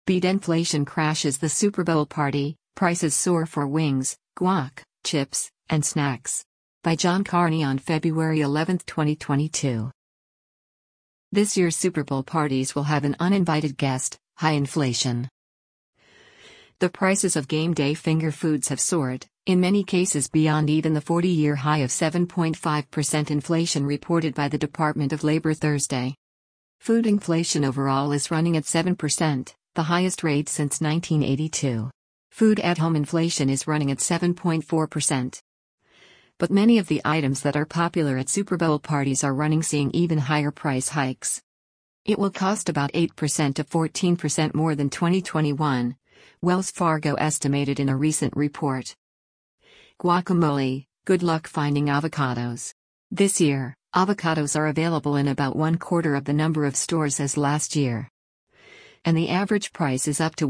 Beat inflation crashes the Super Bowl party, prices soar for wings, guac, chips, and snacks. By John Carney on February 11, 2022. This year's Super Bowl parties will have an uninvited guest: high inflation. The prices of game day finger foods have soared, in many cases beyond even the 40-year high of 7.5% inflation reported by the Department of Labor Thursday. Food inflation overall is running at 7%, the highest rate since 1982. Food at home inflation is running at 7.4%. But many of the items that are popular at Super Bowl parties are seeing even higher price hikes. It will cost about 8% to 14% more than 2021, Wells Fargo estimated in a recent report. Guacamole: good luck finding avocados. This year, avocados are available in about 1/4 of the number of stores as last year. And the average price is up to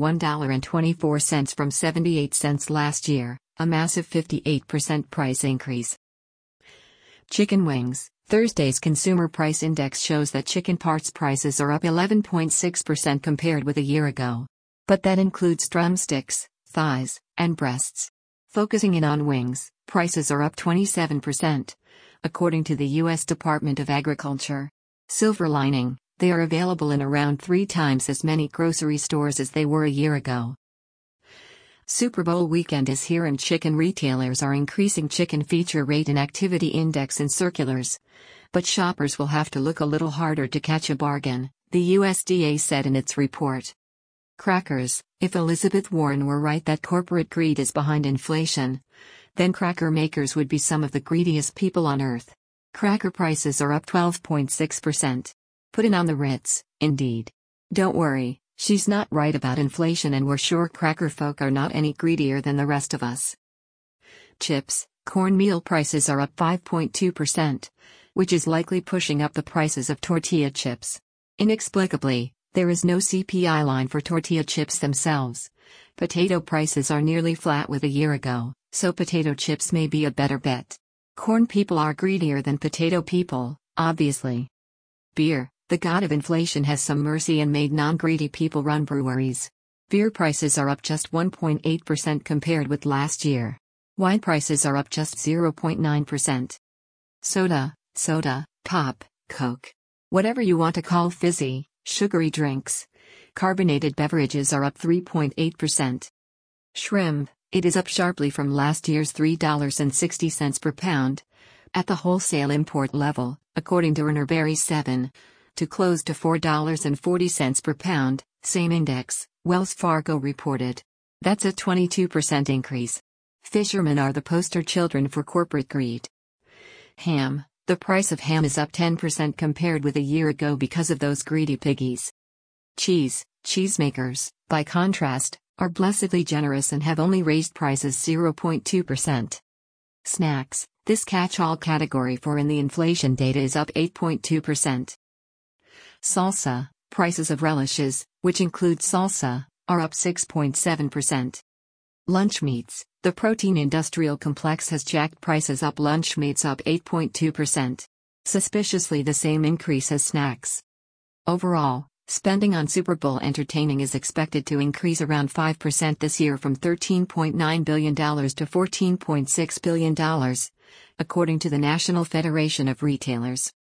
$1.24 from 78 cents last year, a massive 58% price increase. Chicken wings: Thursday's Consumer Price Index shows that chicken parts prices are up 11.6% compared with a year ago. But that includes drumsticks, thighs, and breasts. Focusing in on wings, prices are up 27%, according to the U.S. Department of Agriculture. Silver lining: they are available in around 3 times as many grocery stores as they were a year ago. Super Bowl weekend is here and chicken retailers are increasing chicken feature rate and activity index in circulars. But shoppers will have to look a little harder to catch a bargain, the USDA said in its report. Crackers: if Elizabeth Warren were right that corporate greed is behind inflation, then cracker makers would be some of the greediest people on earth. Cracker prices are up 12.6%. Put in on the Ritz, indeed. Don't worry, she's not right about inflation, and we're sure cracker folk are not any greedier than the rest of us. Chips: cornmeal prices are up 5.2%, which is likely pushing up the prices of tortilla chips. Inexplicably, there is no CPI line for tortilla chips themselves. Potato prices are nearly flat with a year ago, so potato chips may be a better bet. Corn people are greedier than potato people, obviously. Beer: the god of inflation has some mercy and made non-greedy people run breweries. Beer prices are up just 1.8% compared with last year. Wine prices are up just 0.9%. Soda, pop, Coke. Whatever you want to call fizzy, sugary drinks. Carbonated beverages are up 3.8%. Shrimp: it is up sharply from last year's $3.60 per pound. At the wholesale import level, according to Urner Barry 7, to close to $4.40 per pound, same index, Wells Fargo reported. That's a 22% increase. Fishermen are the poster children for corporate greed. Ham: the price of ham is up 10% compared with a year ago because of those greedy piggies. Cheesemakers, by contrast, are blessedly generous and have only raised prices 0.2%. Snacks: this catch-all category for in the inflation data is up 8.2%. Salsa: prices of relishes, which include salsa, are up 6.7%. Lunch meats: the protein industrial complex has jacked prices up. Lunch meats up 8.2%. Suspiciously the same increase as snacks. Overall, spending on Super Bowl entertaining is expected to increase around 5% this year, from $13.9 billion to $14.6 billion, according to the National Federation of Retailers.